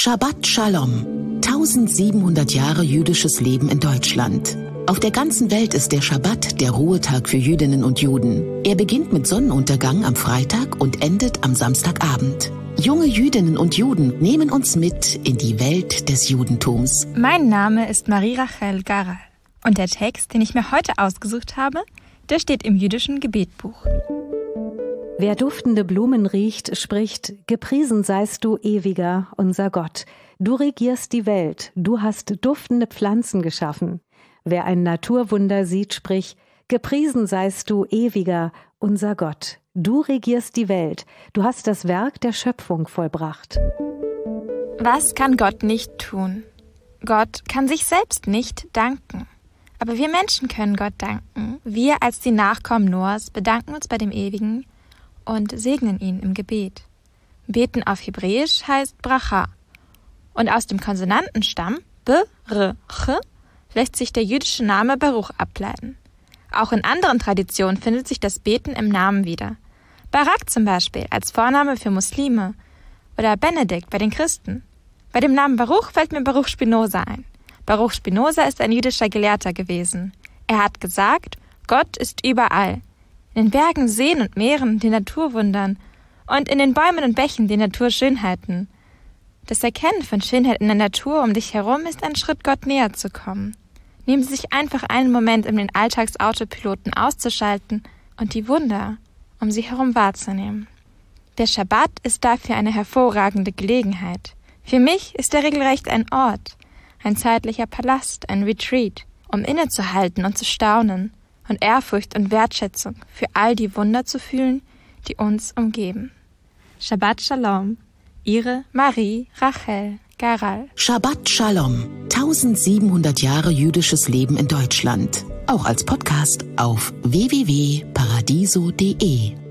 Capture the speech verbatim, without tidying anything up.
Shabbat Shalom. tausendsiebenhundert Jahre jüdisches Leben in Deutschland. Auf der ganzen Welt ist der Schabbat der Ruhetag für Jüdinnen und Juden. Er beginnt mit Sonnenuntergang am Freitag und endet am Samstagabend. Junge Jüdinnen und Juden nehmen uns mit in die Welt des Judentums. Mein Name ist Marie Rachel Garal und der Text, den ich mir heute ausgesucht habe, der steht im jüdischen Gebetbuch. Wer duftende Blumen riecht, spricht: Gepriesen seist du, Ewiger, unser Gott. Du regierst die Welt, du hast duftende Pflanzen geschaffen. Wer ein Naturwunder sieht, spricht: Gepriesen seist du, Ewiger, unser Gott. Du regierst die Welt, du hast das Werk der Schöpfung vollbracht. Was kann Gott nicht tun? Gott kann sich selbst nicht danken. Aber wir Menschen können Gott danken. Wir als die Nachkommen Noahs bedanken uns bei dem Ewigen und segnen ihn im Gebet. Beten auf Hebräisch heißt Bracha. Und aus dem Konsonantenstamm B, R, Ch lässt sich der jüdische Name Baruch ableiten. Auch in anderen Traditionen findet sich das Beten im Namen wieder. Barak zum Beispiel als Vorname für Muslime oder Benedikt bei den Christen. Bei dem Namen Baruch fällt mir Baruch Spinoza ein. Baruch Spinoza ist ein jüdischer Gelehrter gewesen. Er hat gesagt, Gott ist überall. In den Bergen, Seen und Meeren, den Naturwundern und in den Bäumen und Bächen, den Naturschönheiten. Das Erkennen von Schönheit in der Natur um dich herum ist ein Schritt, Gott näher zu kommen. Nehmen Sie sich einfach einen Moment, um den Alltagsautopiloten auszuschalten und die Wunder um Sie herum wahrzunehmen. Der Schabbat ist dafür eine hervorragende Gelegenheit. Für mich ist er regelrecht ein Ort, ein zeitlicher Palast, ein Retreat, um innezuhalten und zu staunen und Ehrfurcht und Wertschätzung für all die Wunder zu fühlen, die uns umgeben. Shabbat Shalom, Ihre Marie Rachel Garal. Shabbat Shalom. tausendsiebenhundert Jahre jüdisches Leben in Deutschland. Auch als Podcast auf w w w punkt paradiso punkt d e.